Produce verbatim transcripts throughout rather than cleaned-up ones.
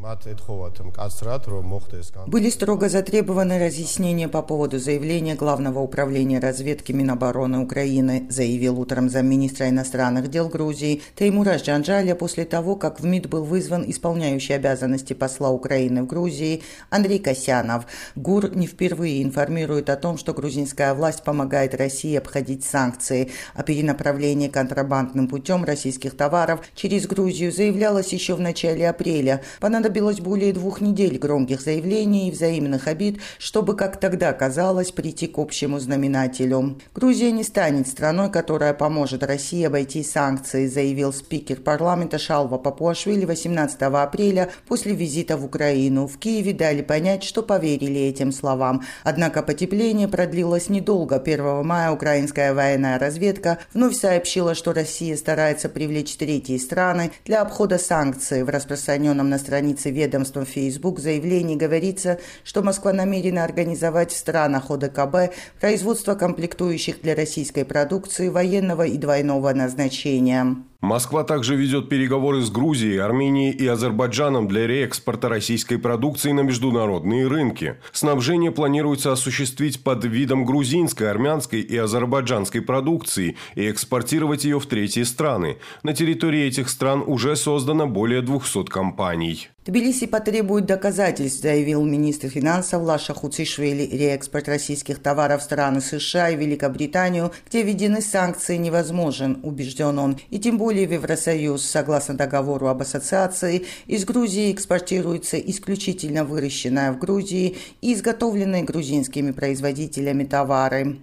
Были строго затребованы разъяснения по поводу заявления Главного управления разведки Минобороны Украины, заявил утром замминистра иностранных дел Грузии Теймураш Джанджаля после того, как в МИД был вызван исполняющий обязанности посла Украины в Грузии Андрей Касьянов. ГУР не впервые информирует о том, что грузинская власть помогает России обходить санкции. О перенаправлении контрабандным путем российских товаров через Грузию заявлялось еще в начале апреля. Понадобилось более двух недель громких заявлений и взаимных обид, чтобы, как тогда казалось, прийти к общему знаменателю. Грузия не станет страной, которая поможет России обойти санкции, заявил спикер парламента Шалва Папуашвили восемнадцатого апреля после визита в Украину. В Киеве дали понять, что поверили этим словам. Однако потепление продлилось недолго. первого мая украинская военная разведка вновь сообщила, что Россия старается привлечь третьи страны для обхода санкций. В распространенном на странице ведомства Facebook заявлении говорится, что Москва намерена организовать в странах ОДКБ производство комплектующих для российской продукции военного и двойного назначения. Москва также ведет переговоры с Грузией, Арменией и Азербайджаном для реэкспорта российской продукции на международные рынки. Снабжение планируется осуществить под видом грузинской, армянской и азербайджанской продукции и экспортировать ее в третьи страны. На территории этих стран уже создано более двухсот компаний. Тбилиси потребует доказательств, заявил министр финансов Лаша Хуцишвили. Реэкспорт российских товаров в страны США и Великобританию, где введены санкции, невозможен, убежден он. И тем более в Евросоюз. Согласно договору об ассоциации, из Грузии экспортируется исключительно выращенная в Грузии и изготовленные грузинскими производителями товары.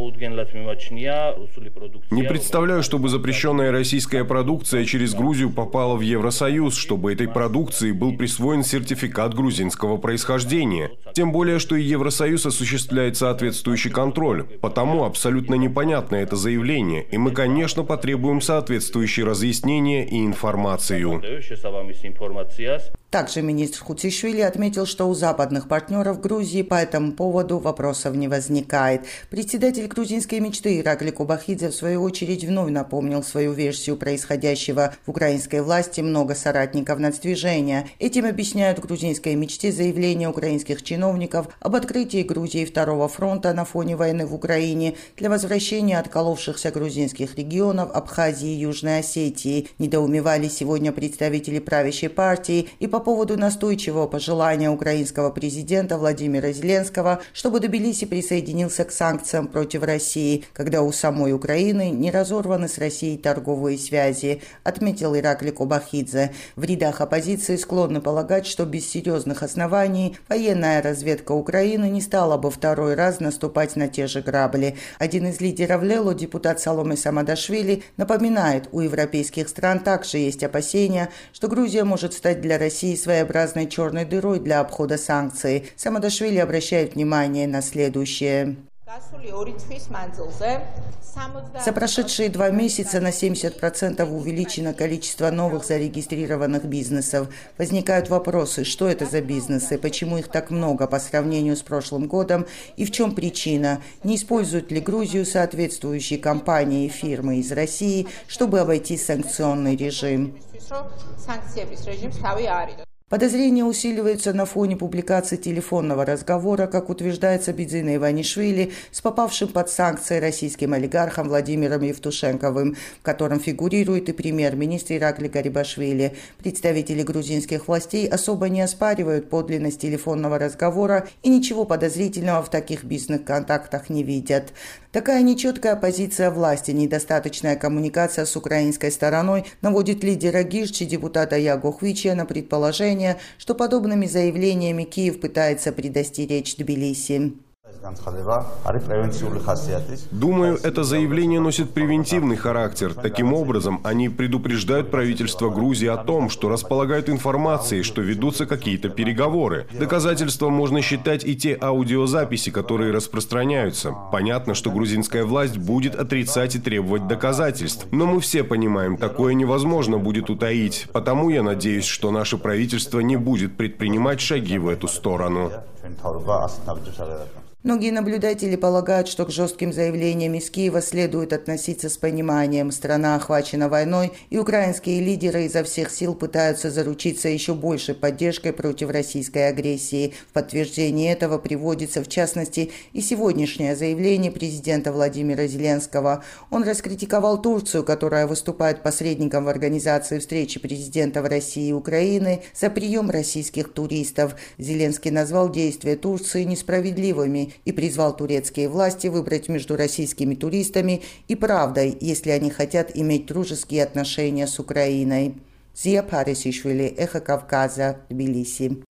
Не представляю, чтобы запрещенная российская продукция через Грузию попала в Евросоюз, чтобы этой продукции был присвоен сертификат грузинского происхождения. Тем более, что и Евросоюз осуществляет соответствующий контроль. Потому абсолютно непонятно это заявление, и мы, конечно, потребуем соответствующие разъяснения и информацию. Также министр Хуцишвили отметил, что у западных партнеров Грузии по этому поводу вопросов не возникает. Председатель грузинской мечты Иракли Кобахидзе в свою очередь вновь напомнил свою версию происходящего в украинской власти много соратников нацдвижения. Этим объясняют в грузинской мечте заявления украинских чиновников об открытии Грузии второго фронта на фоне войны в Украине для возвращения отколовшихся грузинских регионов Абхазии и Южной Осетии. Недоумевали сегодня представители правящей партии и по поводу настойчивого пожелания украинского президента Владимира Зеленского, чтобы Тбилиси присоединился к санкциям против России, когда у самой Украины не разорваны с Россией торговые связи, отметил Иракли Кобахидзе. В рядах оппозиции склонны полагать, что без серьезных оснований военная разведка Украины не стала бы второй раз наступать на те же грабли. Один из лидеров Лело, депутат Саломе Самадашвили, напоминает, у европейских стран также есть опасения, что Грузия может стать для России своеобразной черной дырой для обхода санкций. Самадашвили обращает внимание на следующее. За прошедшие два месяца на семьдесят процентов увеличено количество новых зарегистрированных бизнесов. Возникают вопросы, что это за бизнесы, почему их так много по сравнению с прошлым годом и в чем причина. Не используют ли Грузию соответствующие компании и фирмы из России, чтобы обойти санкционный режим? Подозрения усиливаются на фоне публикации телефонного разговора, как утверждает Сабидзина Иванишвили, с попавшим под санкции российским олигархом Владимиром Евтушенковым, в котором фигурирует и премьер-министр Иракли Гарибашвили. Представители грузинских властей особо не оспаривают подлинность телефонного разговора и ничего подозрительного в таких бизнес-контактах не видят. Такая нечеткая позиция власти, недостаточная коммуникация с украинской стороной наводит лидера Гирчи, депутата Яго Хвича, на предположение, что подобными заявлениями Киев пытается предостеречь Тбилиси. Думаю, это заявление носит превентивный характер. Таким образом, они предупреждают правительство Грузии о том, что располагают информацией, что ведутся какие-то переговоры. Доказательством можно считать и те аудиозаписи, которые распространяются. Понятно, что грузинская власть будет отрицать и требовать доказательств. Но мы все понимаем, такое невозможно будет утаить. Потому я надеюсь, что наше правительство не будет предпринимать шаги в эту сторону. Многие наблюдатели полагают, что к жестким заявлениям из Киева следует относиться с пониманием. Страна охвачена войной, и украинские лидеры изо всех сил пытаются заручиться еще большей поддержкой против российской агрессии. В подтверждение этого приводится, в частности, и сегодняшнее заявление президента Владимира Зеленского. Он раскритиковал Турцию, которая выступает посредником в организации встречи президентов России и Украины за прием российских туристов. Зеленский назвал действия Турции несправедливыми и призвал турецкие власти выбрать между российскими туристами и правдой, если они хотят иметь дружеские отношения с Украиной. Зия Парисишвили, Эхо Кавказа, Тбилиси.